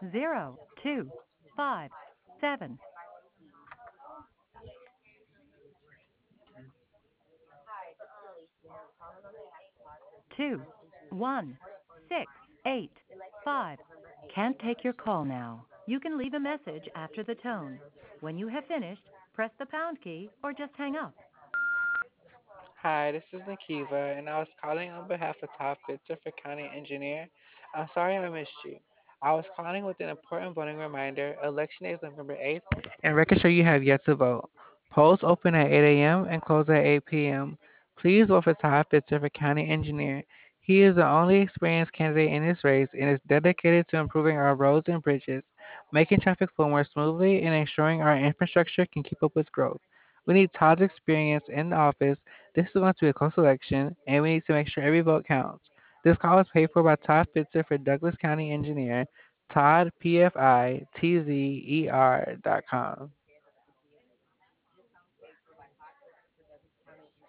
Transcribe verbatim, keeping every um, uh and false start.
zero two five seven two one six eight five. Can't take your call now. You can leave a message after the tone. When you have finished, press the pound key or just hang up. Hi, this is Nikiva, and I was calling on behalf of Todd Fitzer for County Engineer. I'm sorry I missed you. I was calling with an important voting reminder. Election day is November eighth, and record sure you have yet to vote. Polls open at eight a m and close at eight p m. Please vote for Todd Fitzer for County Engineer. He is the only experienced candidate in this race and is dedicated to improving our roads and bridges, making traffic flow more smoothly, and ensuring our infrastructure can keep up with growth. We need Todd's experience in the office. This is going to be a close election, and we need to make sure every vote counts. This call is paid for by Todd Fitzer for Douglas County Engineer, Todd, P F I T Z E R dot com.